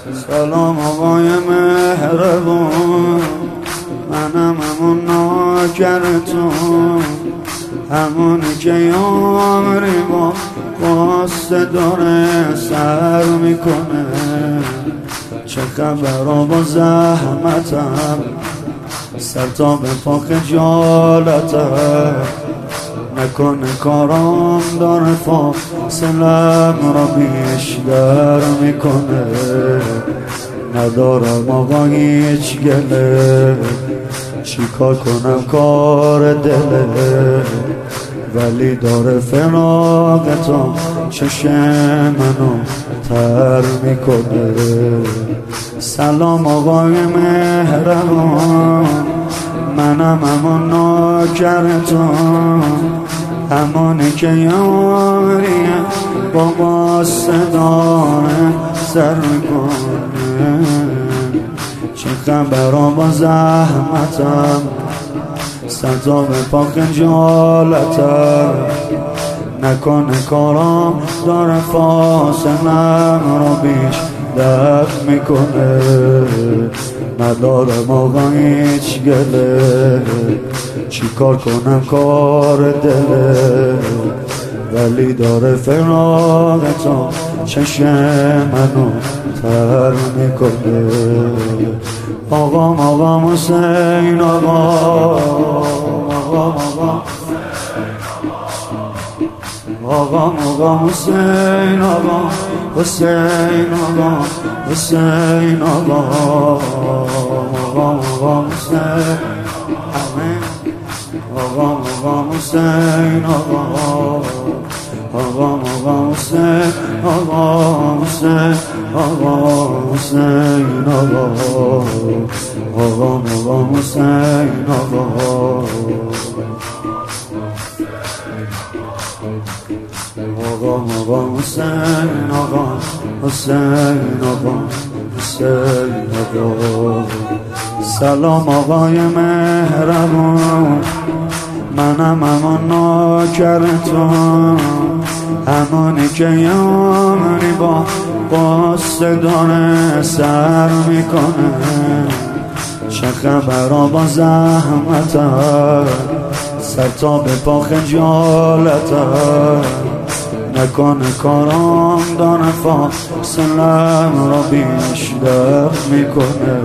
سلام آقای مهربون، منم همون ناکرتون، همونی که عمری با قصه داره سر میکنه. چه خبرها با زحمتم، سر تا به پا خجالتم، نکنه کارام داره فاصلم را بیشتر میکنه. ندارم آقا هیچ گله، چی کار کنم کار دله، ولی داره فراغتم چشم منو تر میکنه. سلام آقای مهربان، منم همون ناکرتون، همونی که یاریه با قصه داره سر میکنه. چه خبرها با زحمتم، سر تا به پا خجالتم، نکنه کارام داره فاصلم را بیشتر میکنه. ندارم آقا هیچ گله، چی کار کنم کار دله، ولی داره فراغتم چشم منو تر میکنه. آقا حسین، آقا حسین، آقا حسین، آقا حسین، آقا حسین، آمین. آقا حسین، آقا حسین، آقا حسین، آقا حسین، آقا حسین، آقا حسین، آقا حسین، آقا حسین، آقا. سلام آقای مهربون، منم همون ناکرتون، همونی که یاری با قصه داره سر میکنه. چه خبرها با زحمتم، سر تا به پا خجالتم، نکنه کارام داره فاصلم را بیشتر میکنه.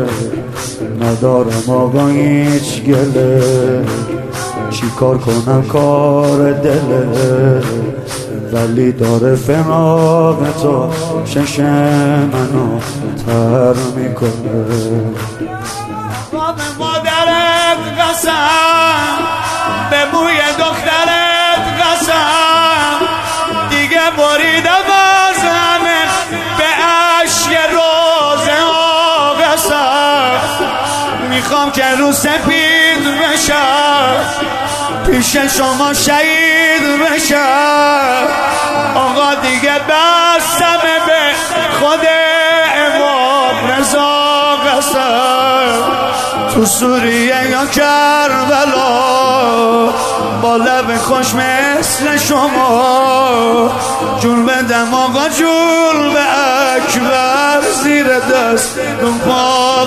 ندارم آقا هیچ گله، چی کار کنم کار دله، ولی داره فراغتو چشم منو تر میکنه. با به مادرت قسم، به موی دخترت قسم، دیگه بریدم از همه به عشق روزه ها قسم. میخوام که رو سپید بشم، پیش شما شهید بشم. آقا دیگه بستمه به خود امام رضا قسم. تو سوریه یا کربلا، با لب خوش مثل شما، جون بدم آقا جون به اکبر، زیر دست دون پا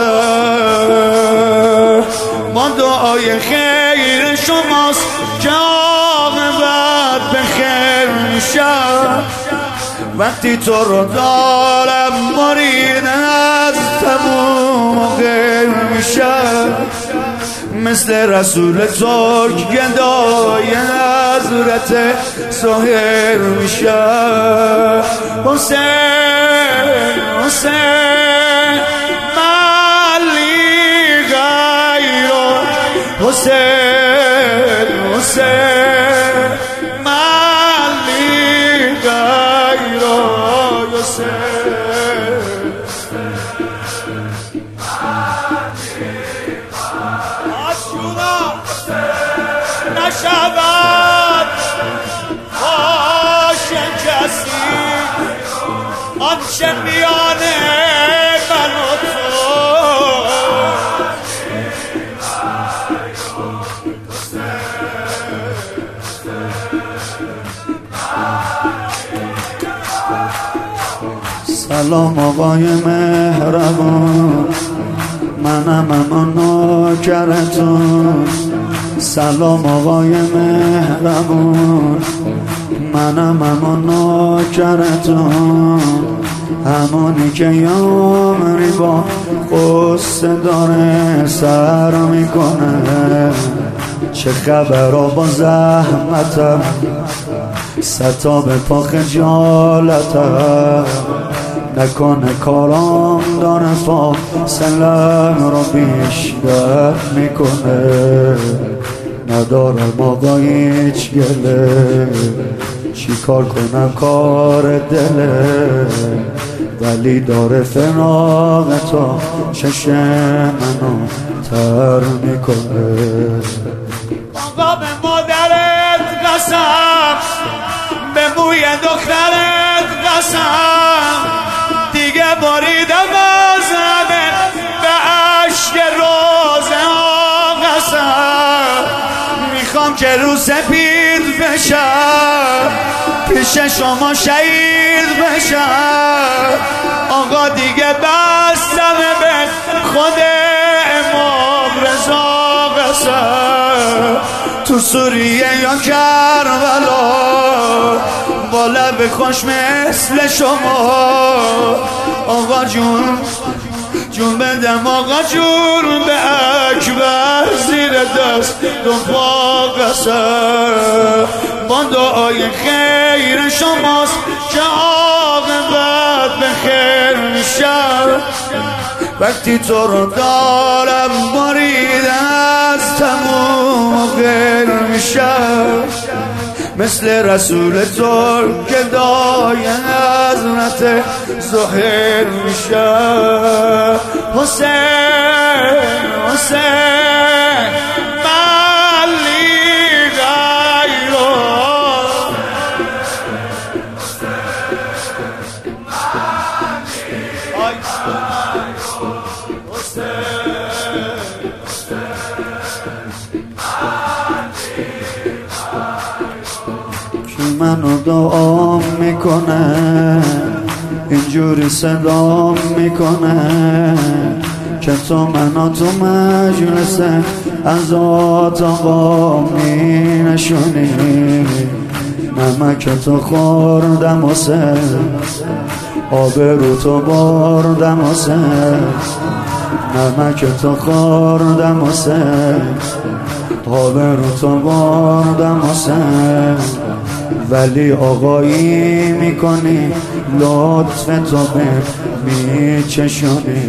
قسم. ما دعای خیر شماست که عاقبت به خیر میشم. وقتی تو رو دارم مرید از تموم غیر میشم. مثل رسول ترک گدای حضرت سهر میشم. حسین حسین ملی غیرو، حسین حسین ملی غیرو، حسین نشود باشه کسی آنچه میانه من و تو. سلام آقای مهربان، منم اما نوکرتون. سلام آقای مهربان، منم اما نوکرتون. همونی که یامری با قصه داره سر میکنه. چه خبرها با زحمتم، ستاب پا خجالتم. نکنه کارام داره فاصلم رو بیشتر میکنه. ندارم آقا هیچ گله، چی کار کنم کار دله. ولی داره فراغ تا چشم منو تر میکنه. آقا به مادرت قسم، به موی دخترت قسم، دیگه باریدم از همه به عشق روزه ها قسم. میخوام که رو سپید بشم، پیش شما شهید بشم. آقا دیگه بستم به خود امام رضا قسم. تو سوریه یا کربلا با لب خوش مثل شما. آقا جون بدم آقا جون به اکبر زیر دست دو پا قسم. با دعای خیر شماست که عاقبت به خیر میشه. وقتی تو رو دارم بریدن از تموم غیر میشه. مثل رسول تو که دای حضرت ظاهر میشه. حسین حسین ملی غیرو. کی منو دعا میکنه، اینجوری صدا میکنه که تو منو تو مجلس ازات آقا می نشونی. نمک تو خوردم و سه، آبرو تو بردم و سه. نمک تو خوردم و سه، آبرو تو بردم و سه. ولی آقایی میکنی، لطف تو به میچشونی.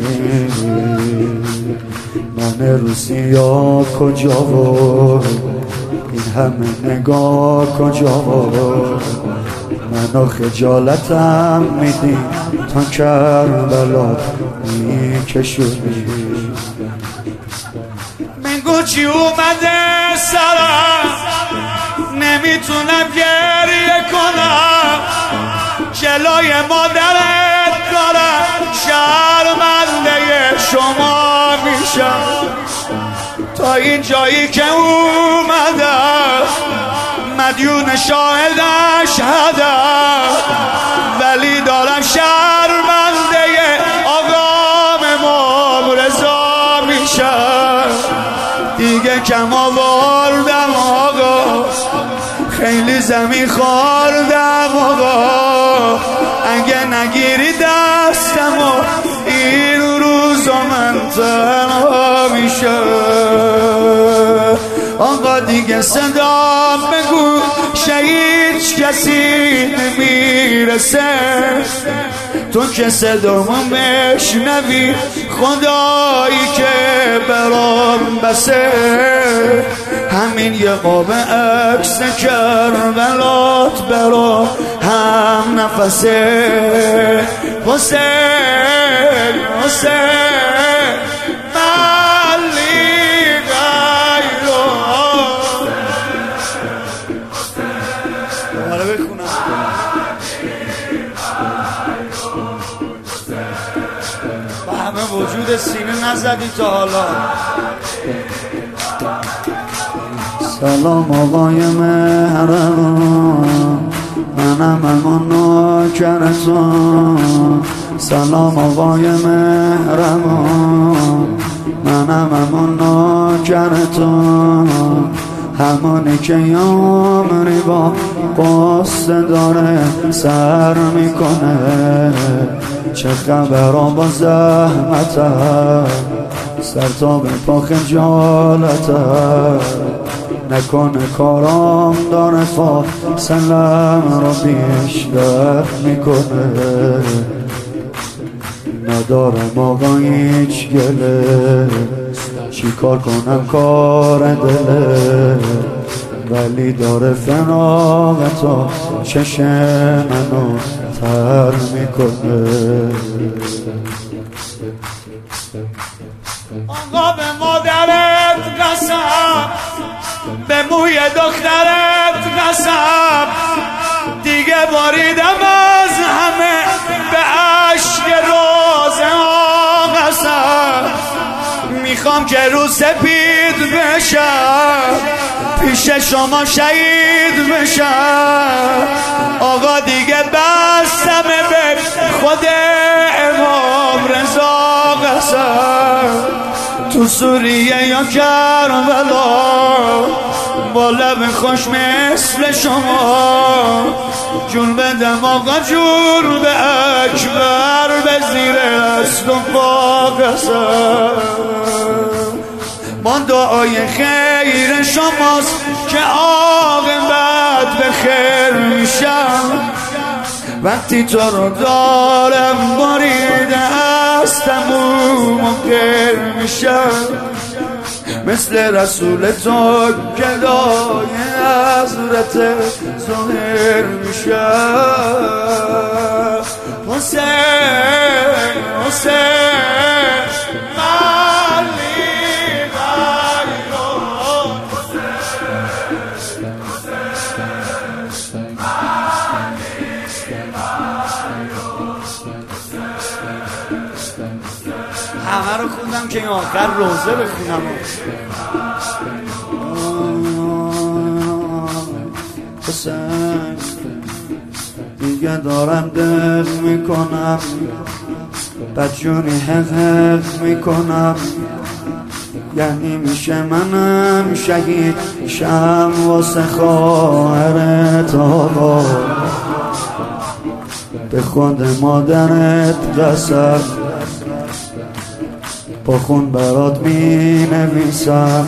من روسیا کجا و این همه نگاه کجا و منو خجالتم میدی تا کربلا میکشونی. بگو چی اومده سرم، نمیتونم گریه کنم. جلوی مادرت دارم شرمنده شما میشم. تا این جایی که اومدم مدیون شاهدش هدم. ولی دارم شرمنده آقام امام رضا میشم. دیگه کم آوردم آقا، خیلی زمین خوردم آقا. اگه نگیری دستم و این روزا من تنها میشم. آقا دیگه صدا بگو هیچ کسی نمیرسه. تو که صدامو بشنوی خدایی که برام بسه. همین یه قاب عکس کربلات برا هم نفسه. حسین حسین ملی غیرو. حالا بخونم با همه وجود سینه نزدی تا حالا. سلام آقای مهربان، منم اما نوکرتون. سلام آقای مهربان، منم همون ناکرتون، همونی که یامری با قصه داره سر میکنه. چه خبرها با زحمتم، سر تا به پا خجالتم، نکنه کارام داره فاصلم رو بیشتر میکنه. ندارم آقا هیچ گله، چی کار کنم کار دله، ولی داره فراغتا چشم منو تر میکنه. آقا به مادرت قسم، به موی دخترت قسم، دیگه باریدم از همه به عشق روزه ها قسم. میخوام که رو سپید بشم، پیش شما شهید بشم. آقا دیگه بستم به خود امام رضا قسم. تو سوریه یا کربلا با لب خوش مثل شما جون بدم آقا، جون به اکبر، به زیر دست و پا قسم. با دعای خیر شماست که عاقبت به خیر میشم. وقتی تو رو دارم بریده از تموم منکر میشم. مثل رسول تو گدای حضرت ظاهر میشم. حسین حسین علی همه رو خوندم که این آخر روزه بخونم. حسین دیگه دارم دل میکنم، بدجونی حق میکنم، یعنی میشه منم شهید شم واسه خواهرت آقا. به خود مادرت قسم، با خون برات می نویسم.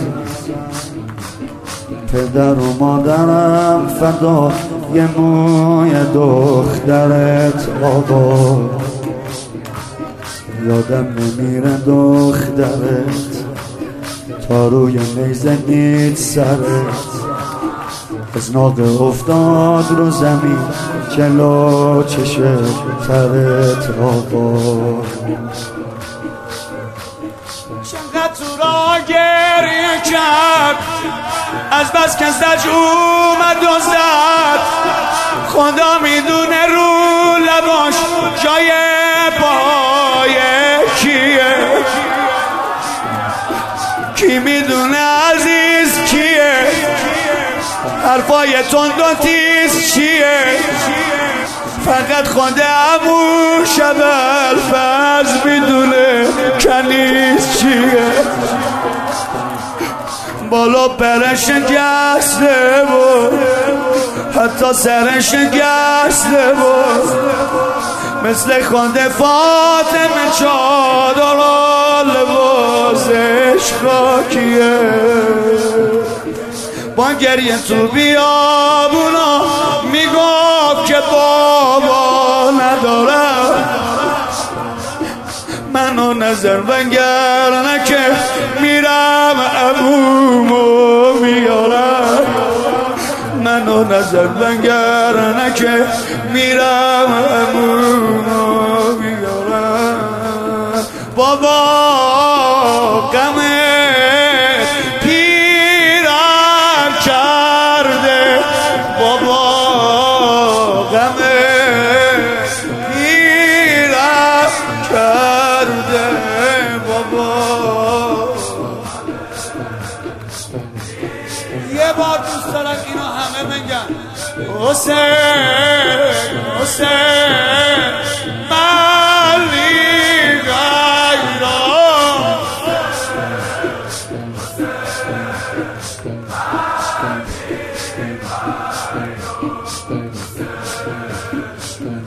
پدر و مادرم فدا یه موی دخترت آقا. یادم نمیره دخترت تا روی نیزه دید سرت، از ناقه افتاد رو زمین جلو چشمترت آقا. چقدر تو را گریه کرد، از بس که زج اومد و زد. خدا میدونه رو لباش جای پای کیه، کی میدونه عزیز کیه، حرفای تند و تیز چیه. فقط خود عمو شب الفز میدونه کنیز چیه. بالا پرش گسته بود، حتی سرش گسته بود، مثل خود فاطمه چادر و لباسش خاکیه. با گریه تو بیابونا میگفت که بابا ندارم، منو نظر بنگر که میرم عمومو میارم. منو نظر بنگر که میرم عمومو میارم. بابا غم پیرم کرده، بابا غم پیرم کرده، بابا. یه بار دوست دارم اینو همه بگن. حسین حسین